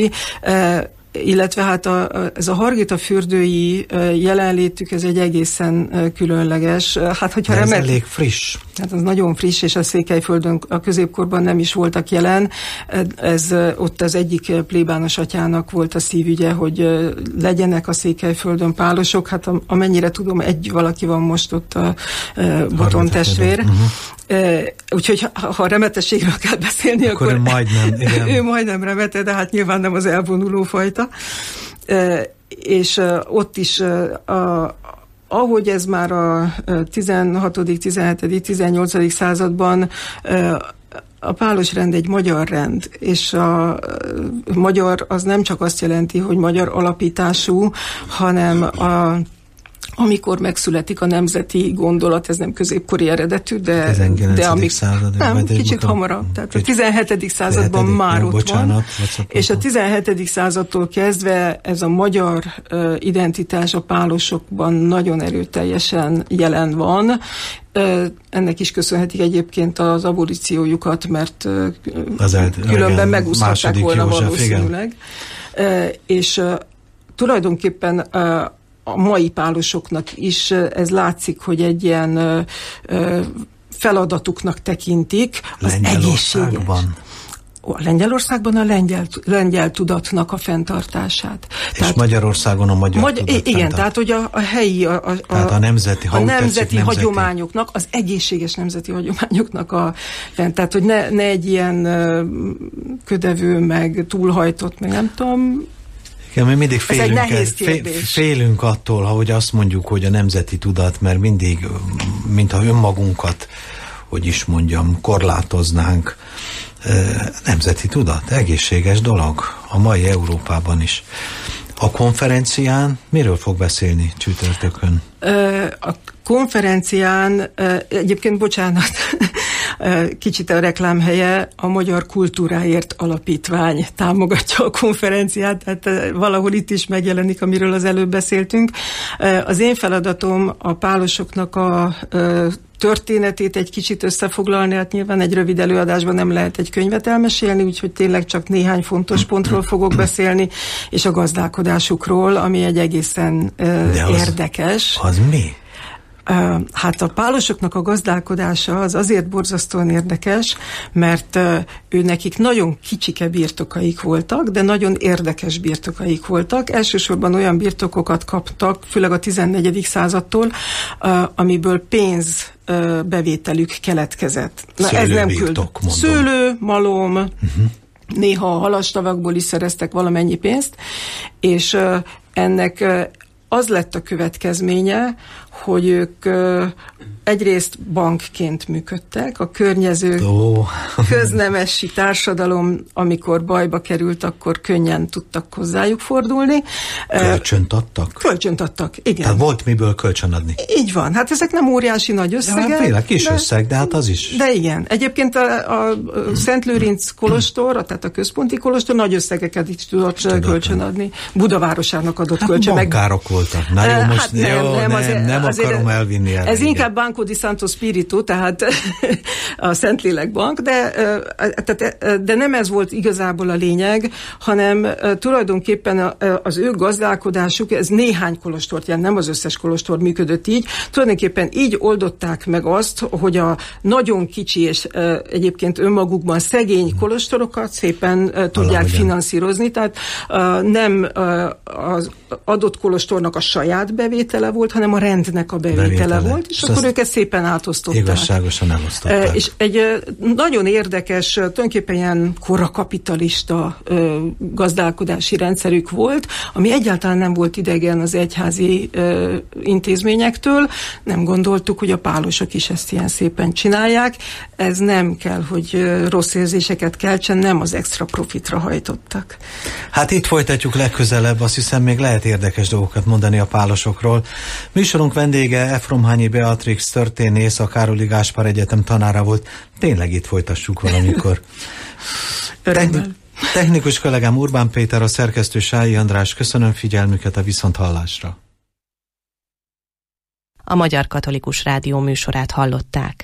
Illetve hát a, ez a Hargita fürdői jelenlétük, ez egy egészen különleges. Hát, hogyha ez remet, elég friss. Hát az nagyon friss, és a Székelyföldön a középkorban nem is voltak jelen. Ez ott az egyik plébános atyának volt a szívügye, hogy legyenek a Székelyföldön pálosok. Hát amennyire tudom, egy valaki van most ott, a Boton testvér. Uh-huh. Uh, úgyhogy ha, ha remetességről kell beszélni, akkor, akkor ő majdnem, igen. ő majdnem remete, de hát nyilván nem az elvonuló fajta. Uh, és uh, ott is uh, a, ahogy ez már a tizenhatodik, tizenhetedik, tizennyolcadik században uh, a pálosrend egy magyar rend, és a magyar az nem csak azt jelenti, hogy magyar alapítású, hanem a amikor megszületik a nemzeti gondolat, ez nem középkori eredetű, de, de amik, század, nem, kicsit hamarabb. Tehát a tizenhetedik században már ott bocsánat, van, és a tizenhetedik századtól kezdve ez a magyar uh, identitás a pálosokban nagyon erőteljesen jelen van. Uh, ennek is köszönhetik egyébként az abolíciójukat, mert uh, az el, különben igen, megúszhatták volna József, valószínűleg. Uh, és uh, tulajdonképpen uh, a mai pálosoknak is ez látszik, hogy egy ilyen ö, ö, feladatuknak tekintik. Az Lengyelországban. A Lengyelországban a lengyel, lengyel tudatnak a fenntartását. És tehát, Magyarországon a magyar Magy- tudat Igen, fenntart. Tehát hogy a, a helyi, a, a, tehát a nemzeti, a nemzeti, nemzeti hagyományoknak, az egészséges nemzeti hagyományoknak a fent. Tehát, hogy ne, ne egy ilyen ö, ködevő, meg túlhajtott, meg nem tudom. Igen, mi mindig félünk, el, félünk attól, hogy azt mondjuk, hogy a nemzeti tudat, mert mindig, mintha önmagunkat, hogy is mondjam, korlátoznánk. Nemzeti tudat, egészséges dolog, a mai Európában is. A konferencián miről fog beszélni csütörtökön? A konferencián, egyébként bocsánat, kicsit a reklámhelye, a Magyar Kultúráért Alapítvány támogatja a konferenciát, tehát valahol itt is megjelenik, amiről az előbb beszéltünk. Az én feladatom a pálosoknak a történetét egy kicsit összefoglalni, hát nyilván egy rövid előadásban nem lehet egy könyvet elmesélni, úgyhogy tényleg csak néhány fontos pontról fogok beszélni, és a gazdálkodásukról, ami egy egészen uh, érdekes. Az, az mi? Uh, hát a pálosoknak a gazdálkodása az azért borzasztóan érdekes, mert uh, ő nekik nagyon kicsike birtokaik voltak, de nagyon érdekes birtokaik voltak. Elsősorban olyan birtokokat kaptak, főleg a tizennegyedik századtól, uh, amiből pénz uh, bevételük keletkezett. Na, ez nem küld. Szőlő, malom, uh-huh. néha a halastavakból is szereztek valamennyi pénzt, és uh, ennek uh, az lett a következménye, hogy ők uh, egyrészt bankként működtek, a környező oh. köznemesi társadalom, amikor bajba került, akkor könnyen tudtak hozzájuk fordulni. Kölcsönt adtak? Kölcsönt adtak, igen. Tehát volt miből kölcsön adni? Így van, hát ezek nem óriási nagy összegek. Ja, hát kis de, összeg, de hát az is. De igen, egyébként a, a Szent Lőrinc kolostor, tehát a központi kolostor nagy összegeket is tudott Tudod, kölcsön adni. Budavárosának adott hát kölcsön. bankárok meg... voltak. Na jó, most hát nem, jó, nem, nem, azért, nem akarom elvinni el. Ez inkább Banco di Santo Spirito, tehát a Szentlélek Bank, de, de nem ez volt igazából a lényeg, hanem tulajdonképpen az ő gazdálkodásuk, ez néhány kolostort jelent, nem az összes kolostor működött így, tulajdonképpen így oldották meg azt, hogy a nagyon kicsi és egyébként önmagukban szegény kolostorokat szépen tudják Valahogyan. finanszírozni, tehát nem az adott kolostornak a saját bevétele volt, hanem a rendnek a bevétele, bevétele. volt, és Ezt akkor őket szépen átosztották. Igazságosan elosztották. És egy nagyon érdekes, tulajdonképpen ilyen korakapitalista gazdálkodási rendszerük volt, ami egyáltalán nem volt idegen az egyházi intézményektől. Nem gondoltuk, hogy a pálosok is ezt ilyen szépen csinálják. Ez nem kell, hogy rossz érzéseket keltsen, nem az extra profitra hajtottak. Hát itt folytatjuk legközelebb, azt hiszem még lehet érdekes dolgokat mondani a pálosokról. Műsorunk vendége Efromhányi Beatrix történész, a Károli Gáspár Egyetem tanára volt. Tényleg itt folytassuk valamikor. Techni- technikus kollégám Urbán Péter, a szerkesztő Sályi András. Köszönöm figyelmüket, a viszonthallásra. a Magyar Katolikus Rádió műsorát hallották.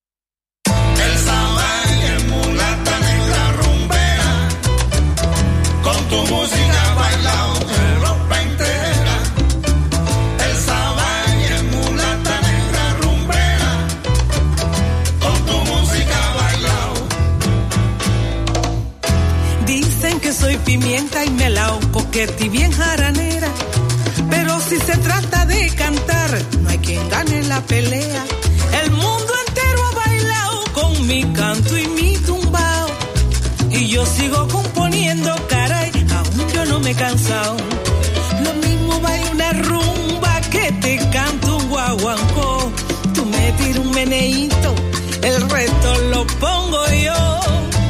Soy pimienta y melao, coqueta y bien jaranera, pero si se trata de cantar, no hay quien gane la pelea. El mundo entero ha bailado con mi canto y mi tumbao, y yo sigo componiendo, caray, aún yo no me he cansado. Lo mismo vale una rumba que te canto un guaguancó. Tú me tiras un meneíto, el resto lo pongo yo.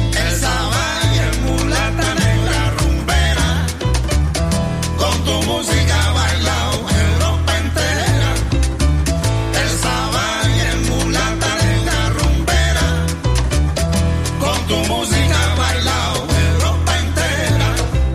Tu música bailao Europa entera, el sabán y el mulata negra rumbera. Con tu música bailao Europa entera.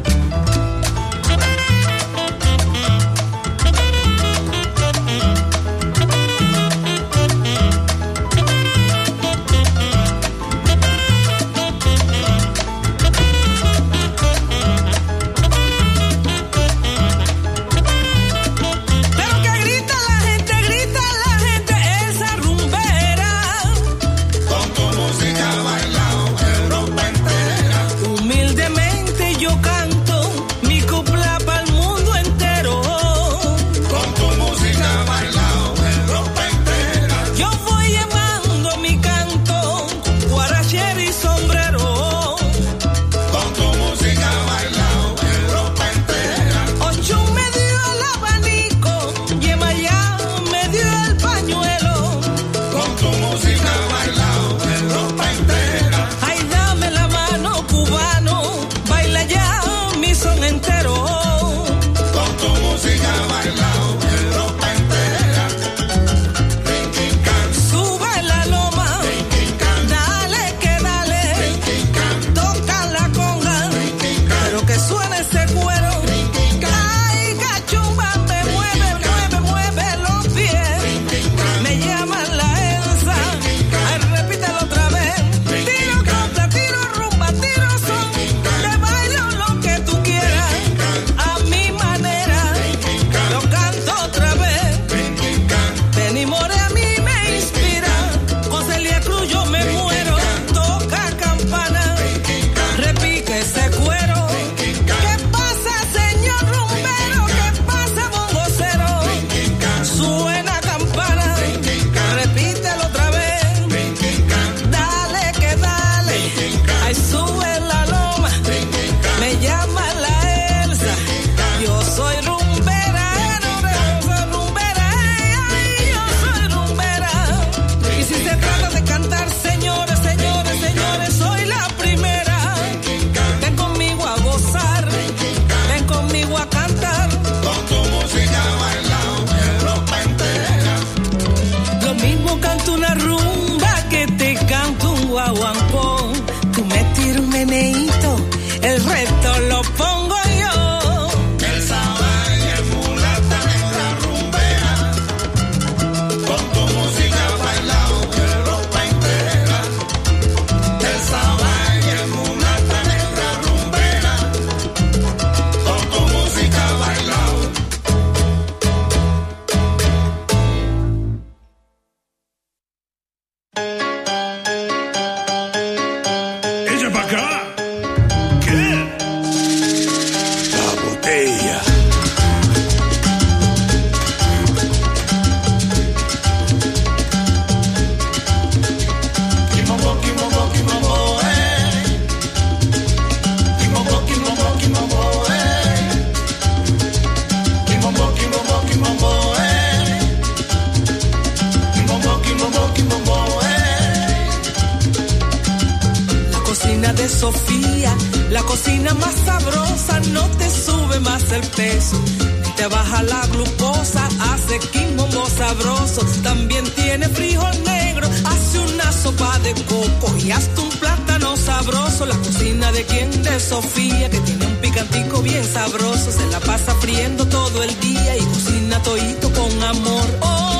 de Sofía, la cocina más sabrosa, no te sube más el peso, ni te baja la glucosa, hace quinomo sabroso, también tiene frijol negro, hace una sopa de coco y hasta un plátano sabroso, la cocina de quien, de Sofía, que tiene un picantico bien sabroso, se la pasa friendo todo el día y cocina todito con amor. Oye,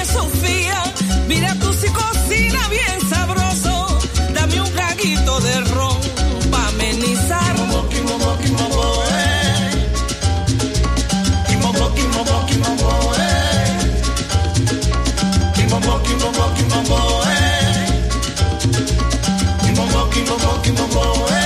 Sofía, mira tú si cocina bien sabroso, dame un traguito de ron pa' amenizar. Kimombo, kimombo, kimombo, eh. Kimombo, kimombo, kimombo, eh. Kimombo, kimombo, kimombo, eh. Kimombo, kimombo, kimombo, eh.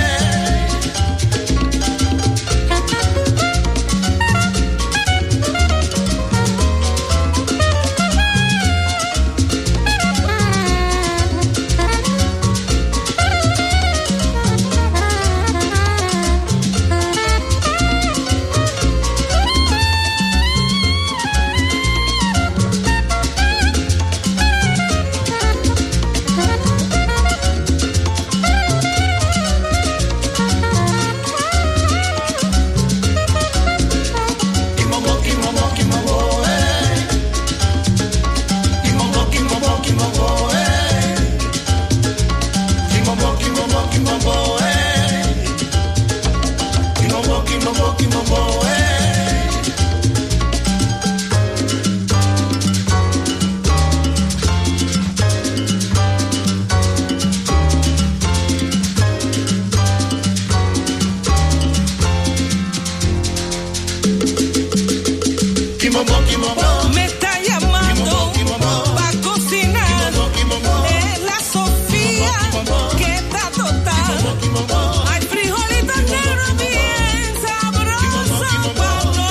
Me está llamando pa' cocinar. Es la Sofía que está total. Hay frijolitos negros bien sabrosos pa' no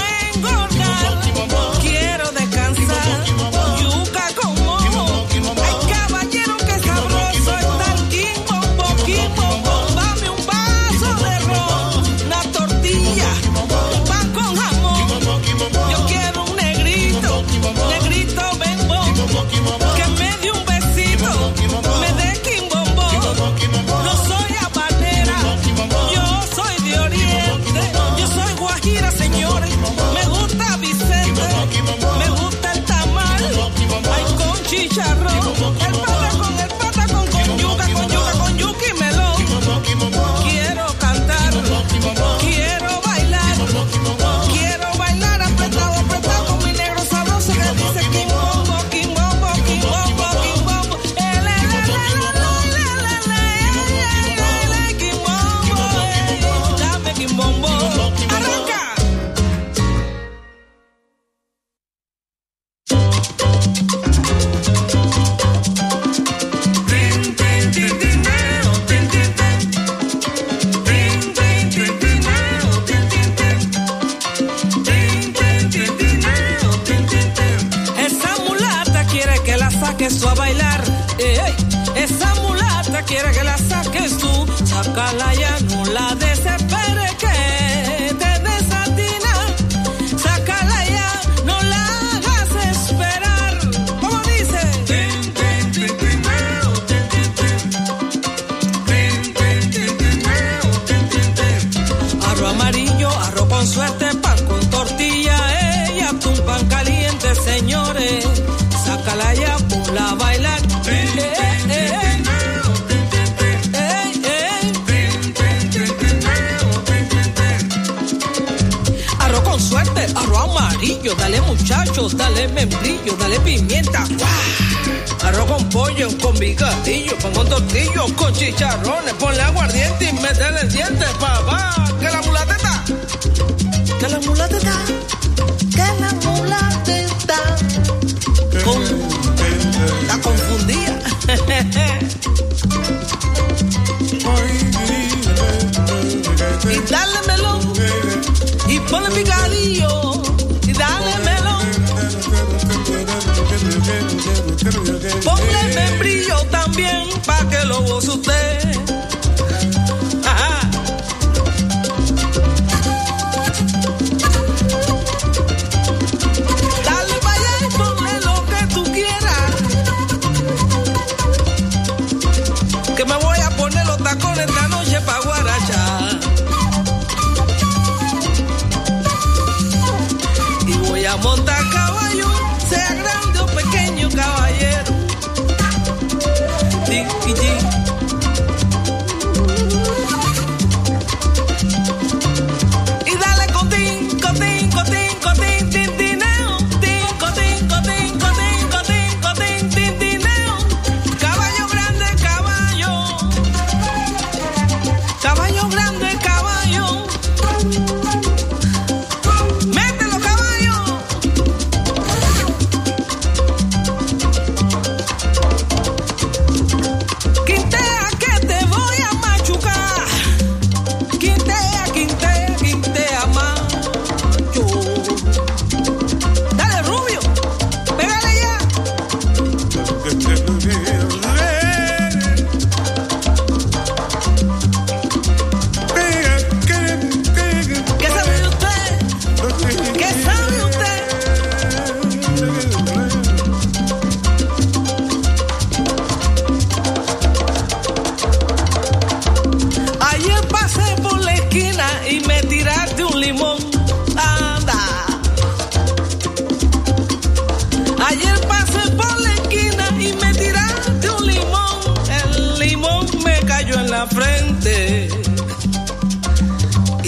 engordar. Quiero descansar. Yuca con mojo. Ay, caballero, que sabroso está el quimbombo, quimbombo. Dame un vaso de ron, una tortilla, un pan con jamón. Yo quiero un negrito, negrito bembón, que me dé un besito, me dé quimbombo. No soy habanera, yo soy de Oriente, yo soy guajira, señores. Me gusta Vicente, me gusta el tamal, ay, con chicharrón, el pata con el pata con con yuca, con yuca, con yuca y melón. Quiero cantar, quiero bailar, quiero bailar apretado, apretado con mi negro sabroso que dice quimbombo, quimbombo, quimbombo, quimbombo. El, el, el, el, el, el, el, el, quimbombo, eh. Dame quimbombo. Arranca. Tin, tin, tin, tineo, tin, tin, tin. Tin, tin, tin, tineo, tin, tin, tin. Tin, tin, tin, tineo, tin, tin, tin. Esa mulata quiere que la saques tú a bailar. Ey, esa mulata quiere que la saques tú. Sácala ya, no la desesperes que te desatina. Sácala ya, no la hagas esperar. ¿Cómo dice? Tin, tin, tin, tineo, tin, tin, tin. Tin, tin, tin, tineo, tin, tin, tin. Arroz amarillo, arroz con suerte, pan con tortilla, eh, y hasta un pan caliente, señores. Sácala ya, ponla a bailar. Eh, eh, eh, eh. Ey, ey. Arroz con suerte, arroz amarillo, dale muchachos, dale membrillo, dale pimienta. ¡Guau! Arroz con pollo, con picadillo, pan con tortillo, con chicharrones, ponle aguardiente y métele el diente, papá. Que la mulateta, que la mulateta, que la mulateta. Con, la confundía. Y dale melón, y ponle picadillo, y dale melón. Ponle membrillo también, pa' que lo goce usted. Ajá. Dale pa' allá y ponle lo que tú quieras. Que me voy a poner los tacones esta noche pa' guarachar. Y voy a montar caballo, sea grande o pequeño caballero. Tin, tin, tin.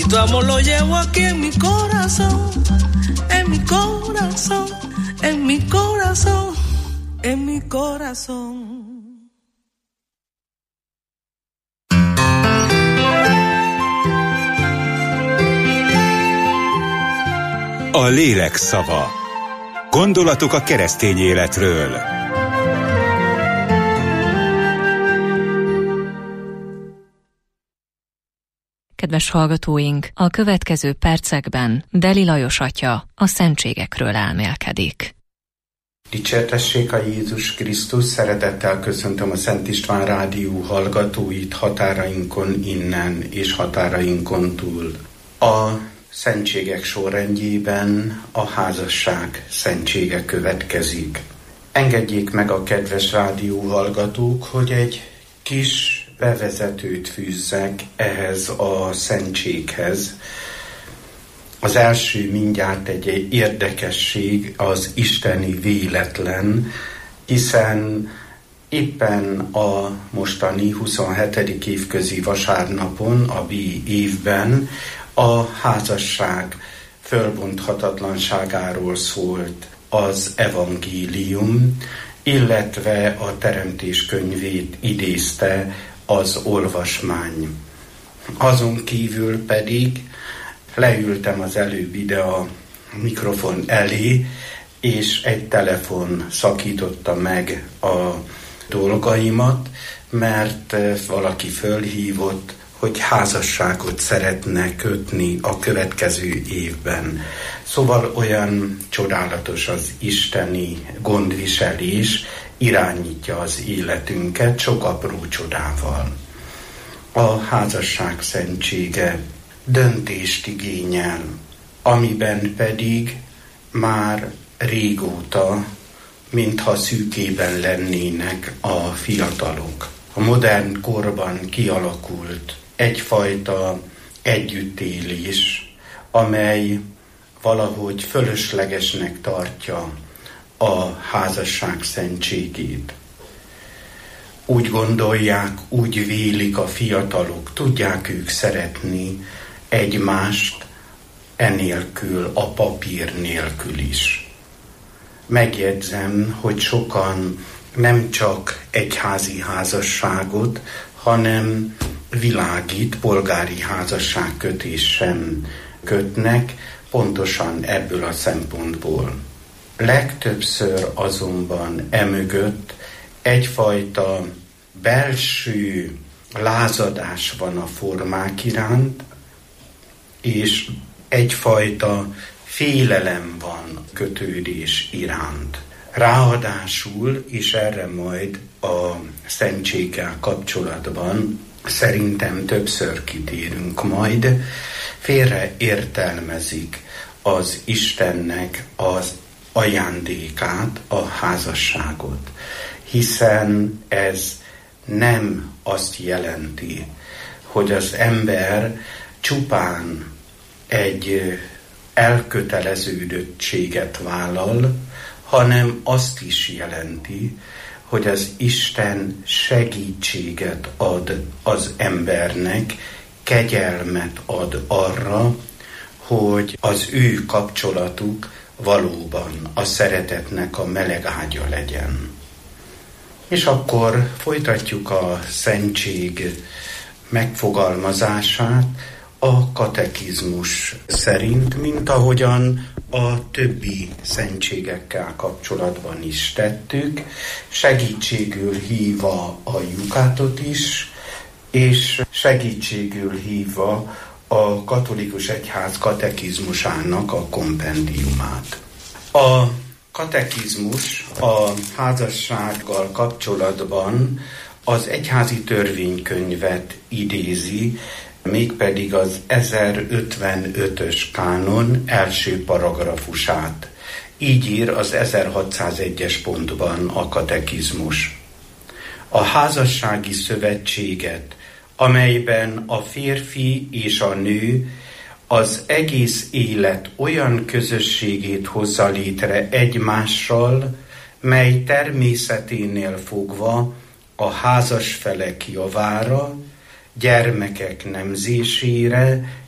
tu amor lo llevo aquí en mi corazón, en mi corazón, en mi corazón, en mi corazón. A lélek szava. Gondolatok a keresztény életről. Kedves hallgatóink, a következő percekben Deli Lajos atya a szentségekről elmélkedik. Dicsértessék a Jézus Krisztus, szeretettel köszöntöm a Szent István Rádió hallgatóit határainkon innen és határainkon túl. A szentségek sorrendjében a házasság szentsége következik. Engedjék meg a kedves rádió hallgatók, hogy egy kis bevezetőt fűzzek ehhez a szentséghez. Az első mindjárt egy érdekesség, az isteni véletlen, hiszen éppen a mostani huszonhetedik évközi vasárnapon, a bí évben a házasság fölbonthatatlanságáról szólt az evangélium, illetve a Teremtés könyvét idézte az olvasmány. Azon kívül pedig leültem az előbb ide a mikrofon elé, és egy telefon szakította meg a dolgaimat, mert valaki fölhívott, hogy házasságot szeretne kötni a következő évben. Szóval olyan csodálatos az isteni gondviselés, irányítja az életünket sok apró csodával. A házasság szentsége döntést igényel, amiben pedig már régóta, mintha szűkében lennének a fiatalok. A modern korban kialakult egyfajta együttélés, amely valahogy fölöslegesnek tartja a házasság szentségét. Úgy gondolják, úgy vélik a fiatalok, tudják ők szeretni egymást enélkül, a papír nélkül is. Megjegyzem, hogy sokan nem csak egyházi házasságot, hanem világit, polgári házasságkötés sem kötnek, pontosan ebből a szempontból. Legtöbbször azonban emögött egyfajta belső lázadás van a formák iránt, és egyfajta félelem van kötődés iránt. Ráadásul, és erre majd a szentséggel kapcsolatban szerintem többször kitérünk majd, félre értelmezik az Istennek az ajándékát, a házasságot, hiszen ez nem azt jelenti, hogy az ember csupán egy elköteleződöttséget vállal, hanem azt is jelenti, hogy az Isten segítséget ad az embernek, kegyelmet ad arra, hogy az ő kapcsolatuk valóban a szeretetnek a meleg ágya legyen. És akkor folytatjuk a szentség megfogalmazását a katekizmus szerint, mint ahogyan a többi szentségekkel kapcsolatban is tettük, segítségül hívva a jukátot is, és segítségül hívva a katolikus egyház katekizmusának a kompendiumát. A katekizmus a házassággal kapcsolatban az egyházi törvénykönyvet idézi, mégpedig az ezerötvenötös kánon első paragrafusát. Így ír az ezerhatszázegyes pontban a katekizmus. A házassági szövetséget, amelyben a férfi és a nő az egész élet olyan közösségét hozza létre egymással, mely természeténél fogva a házasfelek javára, gyermekek nemzésére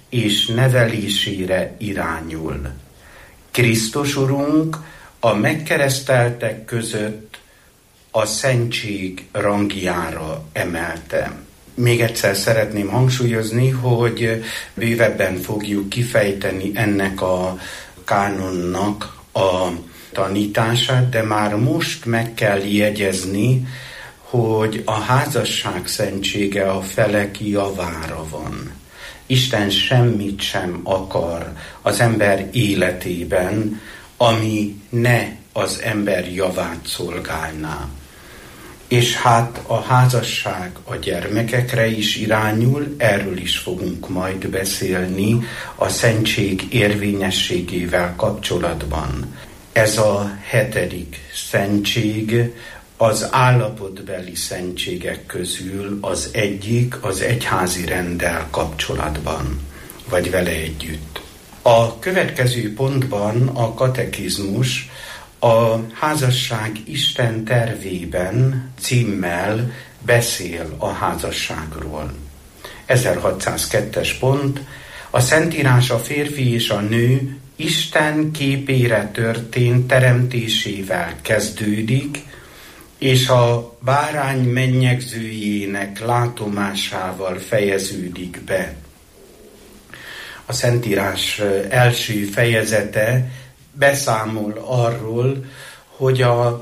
és nevelésére irányul. Krisztus Urunk a megkereszteltek között a szentség rangjára emelte. Még egyszer szeretném hangsúlyozni, hogy bővebben fogjuk kifejteni ennek a kánonnak a tanítását, de már most meg kell jegyezni, hogy a házasság szentsége a felek javára van. Isten semmit sem akar az ember életében, ami ne az ember javát szolgálná. És hát a házasság a gyermekekre is irányul, erről is fogunk majd beszélni a szentség érvényességével kapcsolatban. Ez a hetedik szentség az állapotbeli szentségek közül az egyik az egyházi renddel kapcsolatban, vagy vele együtt. A következő pontban a katekizmus a házasság Isten tervében címmel beszél a házasságról. ezerhatszázkettes pont. A Szentírás a férfi és a nő Isten képére történt teremtésével kezdődik, és a bárány mennyegzőjének látomásával fejeződik be. A Szentírás első fejezete beszámol arról, hogy a, az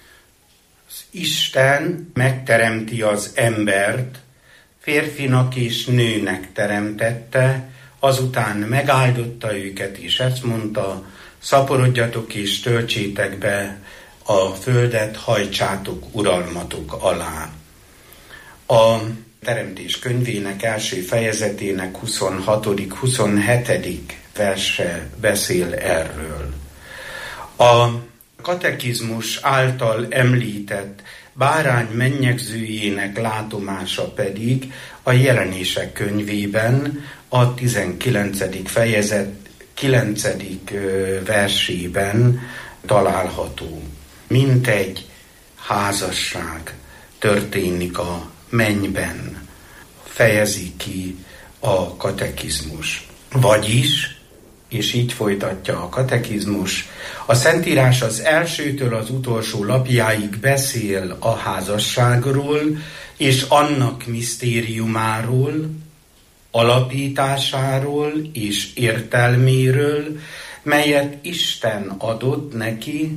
Isten megteremti az embert, férfinak és nőnek teremtette, azután megáldotta őket, és ezt mondta: szaporodjatok és töltsétek be a földet, hajtsátok uralmatok alá. A Teremtés könyvének első fejezetének huszonhatodik huszonhetedik verse beszél erről. A katekizmus által említett bárány mennyegzőjének látomása pedig a Jelenések könyvében a tizenkilencedik fejezet kilencedik versében található. Mint egy házasság történik a mennyben, fejezi ki a katekizmus. Vagyis, és így folytatja a katekizmus, a Szentírás az elsőtől az utolsó lapjáig beszél a házasságról és annak misztériumáról, alapításáról és értelméről, melyet Isten adott neki,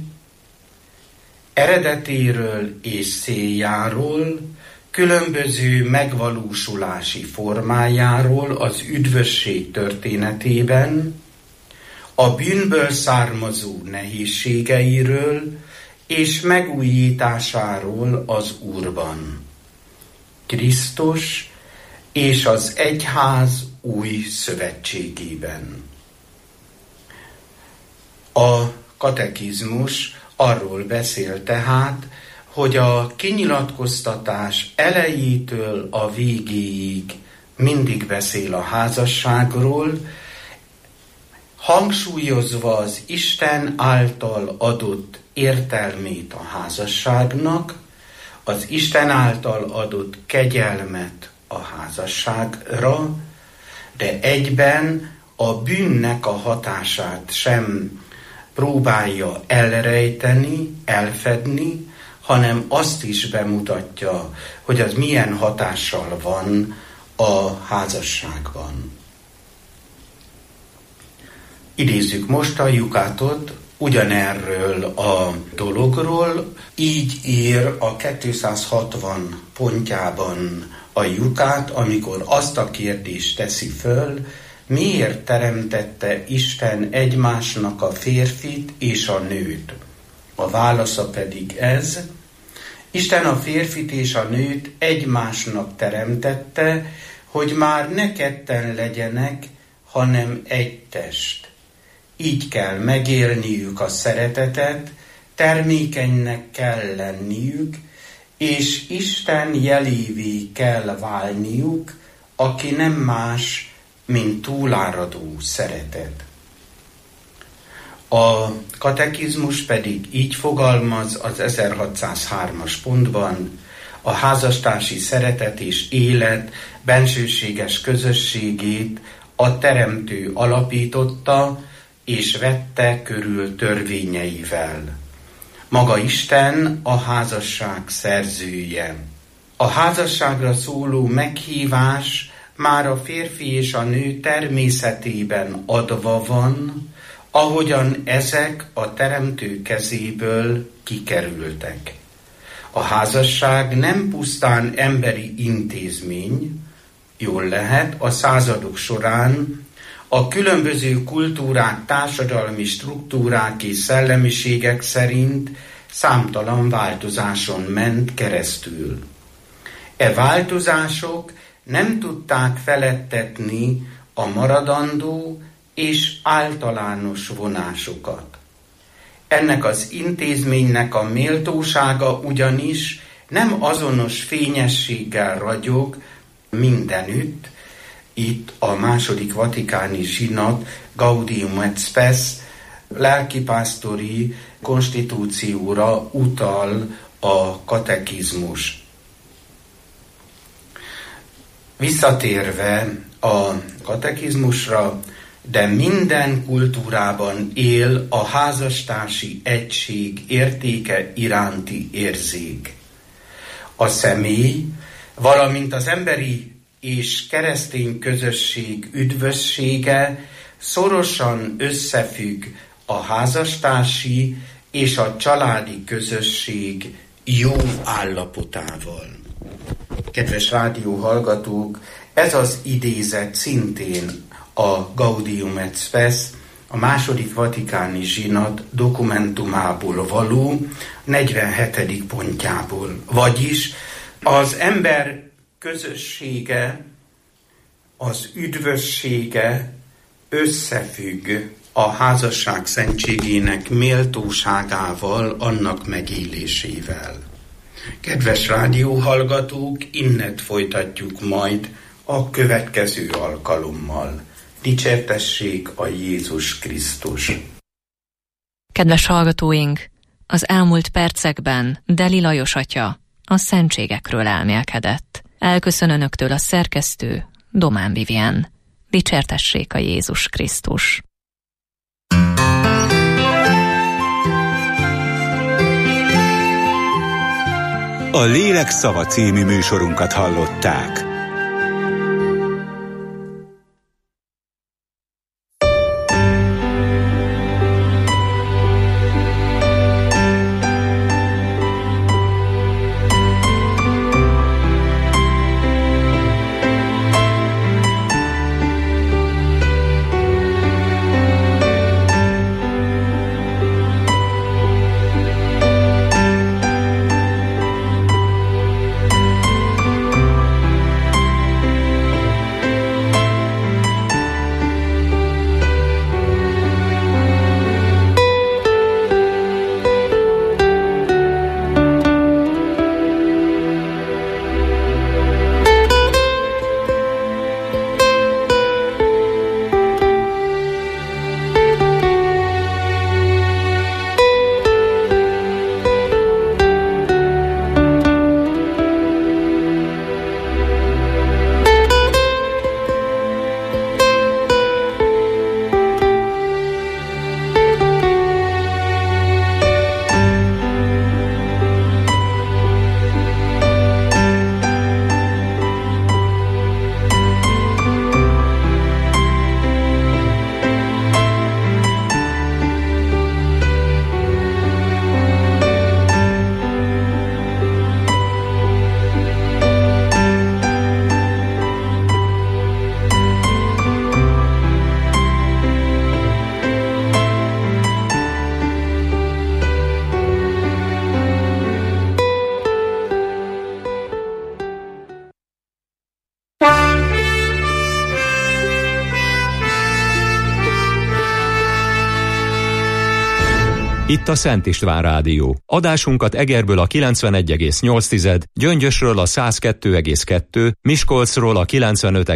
eredetéről és céljáról, különböző megvalósulási formájáról az üdvösség történetében, a bűnből származó nehézségeiről és megújításáról az Úrban. Krisztus és az egyház új szövetségében. A katekizmus arról beszél tehát, hogy a kinyilatkoztatás elejétől a végéig mindig beszél a házasságról, hangsúlyozva az Isten által adott értelmét a házasságnak, az Isten által adott kegyelmet a házasságra, de egyben a bűnnek a hatását sem próbálja elrejteni, elfedni, hanem azt is bemutatja, hogy az milyen hatással van a házasságban. Idézzük most a Jukátot ugyanerről a dologról, így ír a kétszázhatvan pontjában a Jukát, amikor azt a kérdést teszi föl, miért teremtette Isten egymásnak a férfit és a nőt? A válasza pedig ez: Isten a férfit és a nőt egymásnak teremtette, hogy már ne ketten legyenek, hanem egy test. Így kell megélniük a szeretetet, termékenynek kell lenniük, és Isten jelévé kell válniuk, aki nem más, mint túláradó szeretet. A katekizmus pedig így fogalmaz az ezerhatszázhármas pontban: a házastársi szeretet és élet bensőséges közösségét a Teremtő alapította és vette körül törvényeivel. Maga Isten a házasság szerzője. A házasságra szóló meghívás már a férfi és a nő természetében adva van, ahogyan ezek a Teremtő kezéből kikerültek. A házasság nem pusztán emberi intézmény, jól lehet, a századok során a különböző kultúrák, társadalmi struktúrák és szellemiségek szerint számtalan változáson ment keresztül. E változások nem tudták feledtetni a maradandó és általános vonásokat. Ennek az intézménynek a méltósága ugyanis nem azonos fényességgel ragyog mindenütt. Itt a második vatikáni zsinat Gaudium et Spes lelkipásztori konstitúcióra utal a katekizmus. Visszatérve a katekizmusra, de minden kultúrában él a házastársi egység értéke iránti érzék. A személy, valamint az emberi és keresztény közösség üdvössége szorosan összefügg a házastársi és a családi közösség jó állapotával. Kedves rádióhallgatók, ez az idézet szintén a Gaudium et Spes, a második vatikáni zsinat dokumentumából való negyvenhetedik pontjából. Vagyis az ember közössége, az üdvössége összefügg a házasság szentségének méltóságával, annak megélésével. Kedves rádióhallgatók, innent folytatjuk majd a következő alkalommal. Dicsértessék a Jézus Krisztus! Kedves hallgatóink, az elmúlt percekben Deli Lajos atya a szentségekről elmélkedett. Elköszön önöktől a szerkesztő, Domán Vivien. Dicsértessék a Jézus Krisztus! A Lélek szava című műsorunkat hallották. Itt a Szent István Rádió. Adásunkat Egerből a kilencvenegy egész nyolc, Gyöngyösről a száz kettő egész kettő, Miskolcról a kilencvenöt